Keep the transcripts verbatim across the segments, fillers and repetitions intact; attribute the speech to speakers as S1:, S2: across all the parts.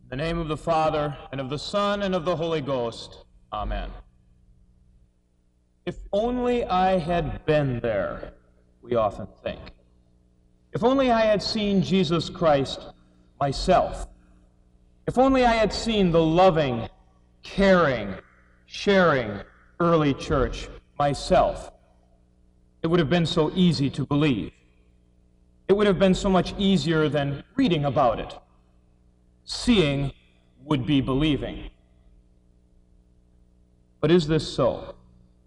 S1: In the name of the Father, and of the Son, and of the Holy Ghost. Amen. If only I had been there, we often think. If only I had seen Jesus Christ myself. If only I had seen the loving, caring, sharing early church myself. It would have been so easy to believe. It would have been so much easier than reading about it. Seeing would be believing. But is this so?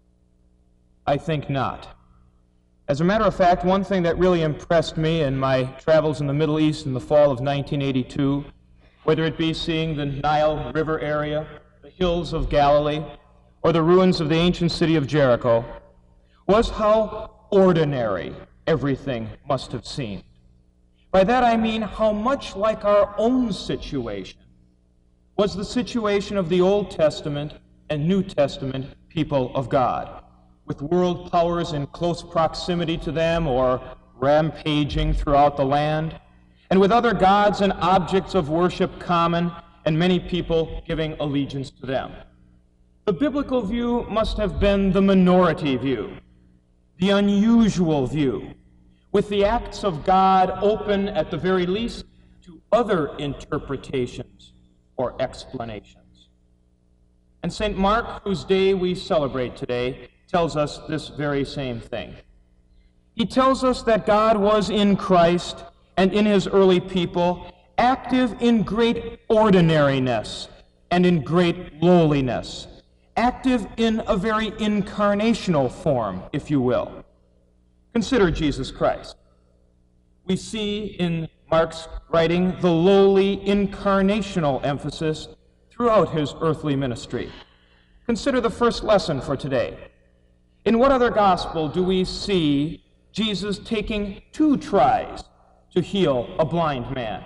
S1: I think not. As a matter of fact, one thing that really impressed me in my travels in the Middle East in the fall of nineteen eighty-two, whether it be seeing the Nile River area, the hills of Galilee, or the ruins of the ancient city of Jericho, was how ordinary everything must have seemed. By that I mean how much like our own situation was the situation of the Old Testament and New Testament people of God, with world powers in close proximity to them or rampaging throughout the land, and with other gods and objects of worship common, and many people giving allegiance to them. The biblical view must have been the minority view, the unusual view, with the acts of God open at the very least to other interpretations or explanations. And Saint Mark, whose day we celebrate today, tells us this very same thing. He tells us that God was in Christ and in his early people active in great ordinariness and in great lowliness, active in a very incarnational form, if you will. Consider Jesus Christ. We see in Mark's writing the lowly incarnational emphasis throughout his earthly ministry. Consider the first lesson for today. In what other gospel do we see Jesus taking two tries to heal a blind man?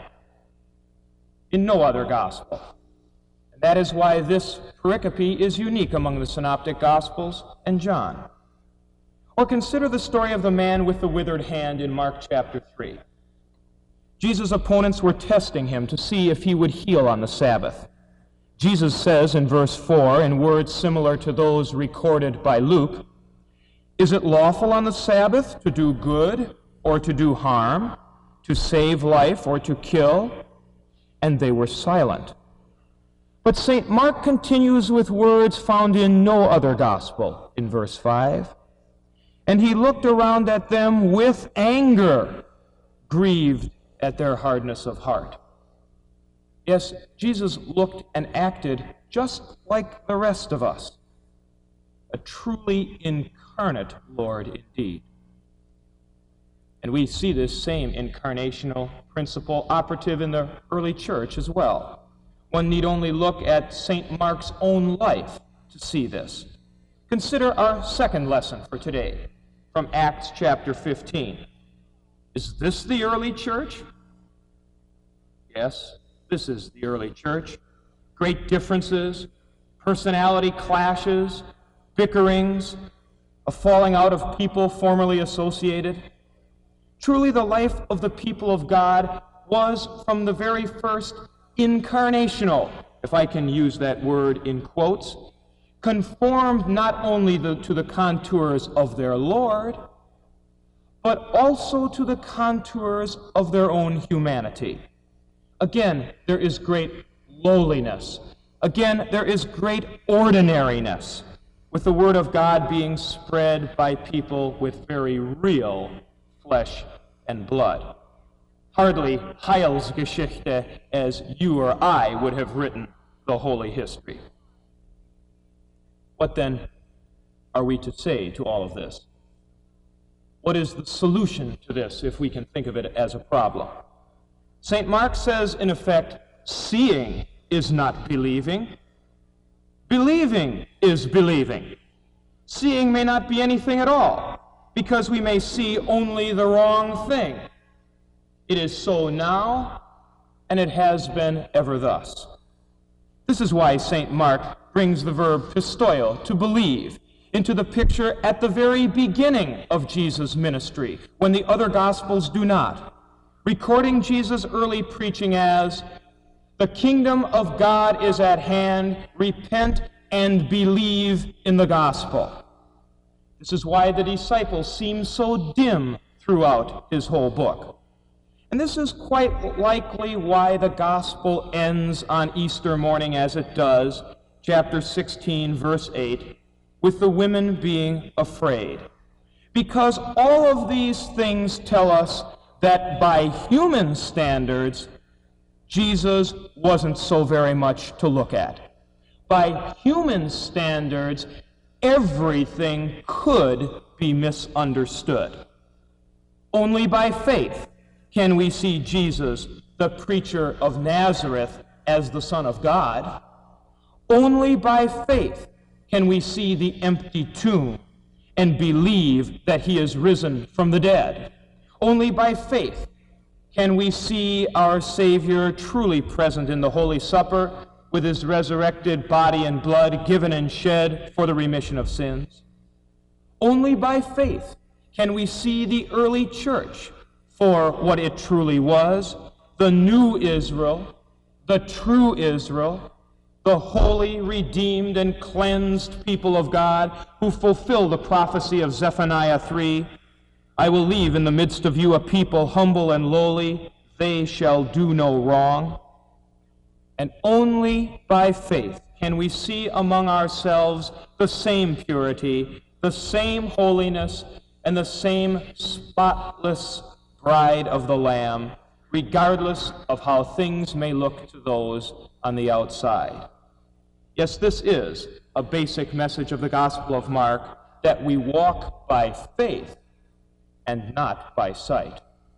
S1: In no other gospel. And that is why this pericope is unique among the synoptic gospels and John. Or consider the story of the man with the withered hand in Mark chapter three. Jesus' opponents were testing him to see if he would heal on the Sabbath. Jesus says in verse four, in words similar to those recorded by Luke, "Is it lawful on the Sabbath to do good or to do harm, to save life or to kill?" And they were silent. But Saint Mark continues with words found in no other gospel in verse five. "And he looked around at them with anger, grieved at their hardness of heart." Yes, Jesus looked and acted just like the rest of us. A truly incarnate Lord indeed. And we see this same incarnational principle operative in the early church as well. One need only look at Saint Mark's own life to see this. Consider our second lesson for today from Acts chapter fifteen. Is this the early church? Yes, this is the early church. Great differences, personality clashes, bickerings, a falling out of people formerly associated. Truly, the life of the people of God was from the very first incarnational, if I can use that word in quotes, conformed not only the, to the contours of their Lord, but also to the contours of their own humanity. Again, there is great lowliness. Again, there is great ordinariness, with the Word of God being spread by people with very real flesh and blood. Hardly Heilsgeschichte as you or I would have written the Holy History. What then are we to say to all of this? What is the solution to this, if we can think of it as a problem? Saint Mark says, in effect, seeing is not believing. Believing is believing. Seeing may not be anything at all, because we may see only the wrong thing. It is so now, and it has been ever thus. This is why Saint Mark brings the verb pistoio, to believe, into the picture at the very beginning of Jesus' ministry, when the other Gospels do not, recording Jesus' early preaching as, The kingdom of God is at hand. Repent and believe in the gospel. This is why the disciples seem so dim throughout his whole book. And this is quite likely why the gospel ends on Easter morning as it does, chapter sixteen, verse eight, with the women being afraid. Because all of these things tell us that by human standards, Jesus wasn't so very much to look at. By human standards, everything could be misunderstood. Only by faith can we see Jesus, the preacher of Nazareth, as the Son of God. Only by faith can we see the empty tomb and believe that he is risen from the dead. Only by faith can we see our Savior truly present in the Holy Supper with his resurrected body and blood given and shed for the remission of sins. Only by faith can we see the early church for what it truly was, the new Israel, the true Israel, the holy, redeemed, and cleansed people of God who fulfill the prophecy of Zephaniah three. I will leave in the midst of you a people humble and lowly. They shall do no wrong. And only by faith can we see among ourselves the same purity, the same holiness, and the same spotless bride of the Lamb, regardless of how things may look to those on the outside. Yes, this is a basic message of the Gospel of Mark, that we walk by faith and not by sight.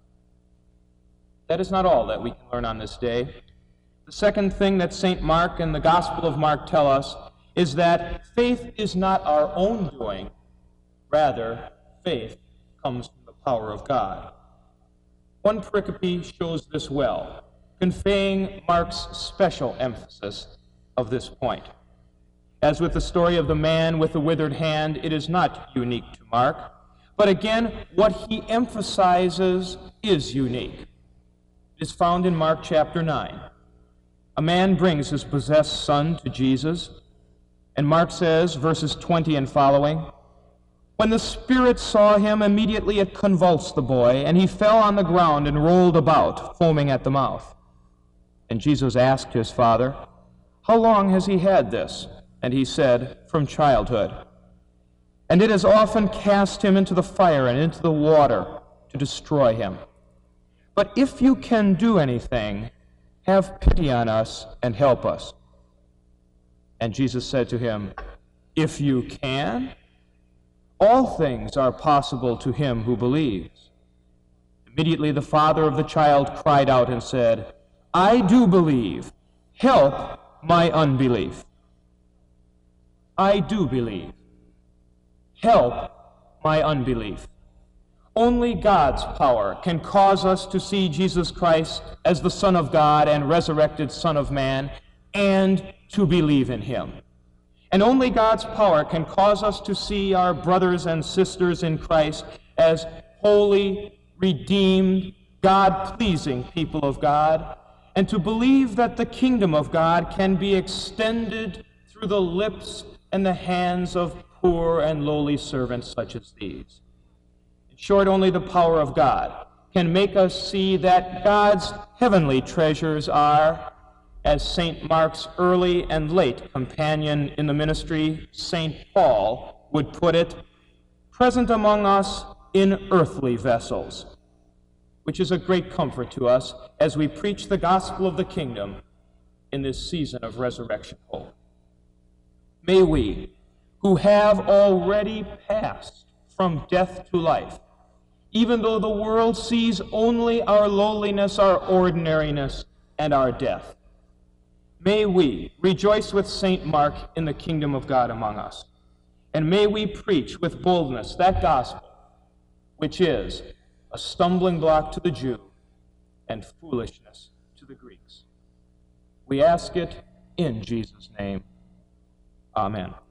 S1: That is not all that we can learn on this day. The second thing that Saint Mark and the Gospel of Mark tell us is that faith is not our own doing. Rather, faith comes from the power of God. One pericope shows this well, conveying Mark's special emphasis of this point. As with the story of the man with the withered hand, it is not unique to Mark, but again, what he emphasizes is unique. It is found in Mark chapter nine. A man brings his possessed son to Jesus, and Mark says, verses twenty and following, when the spirit saw him, immediately it convulsed the boy, and he fell on the ground and rolled about, foaming at the mouth. And Jesus asked his father, how long has he had this? And he said, from childhood. And it has often cast him into the fire and into the water to destroy him. But if you can do anything, have pity on us and help us. And Jesus said to him, if you can, all things are possible to him who believes. Immediately the father of the child cried out and said, I do believe. Help my unbelief. I do believe. Help my unbelief. Only God's power can cause us to see Jesus Christ as the Son of God and resurrected Son of Man, and to believe in him. And only God's power can cause us to see our brothers and sisters in Christ as holy, redeemed, God-pleasing people of God, and to believe that the kingdom of God can be extended through the lips and the hands of poor and lowly servants such as these. In short, only the power of God can make us see that God's heavenly treasures are, as Saint Mark's early and late companion in the ministry, Saint Paul, would put it, present among us in earthly vessels, which is a great comfort to us as we preach the gospel of the kingdom in this season of resurrection hope. May we, who have already passed from death to life, even though the world sees only our lowliness, our ordinariness, and our death, may we rejoice with Saint Mark in the kingdom of God among us. And may we preach with boldness that gospel, which is a stumbling block to the Jew and foolishness to the Greeks. We ask it in Jesus' name. Amen.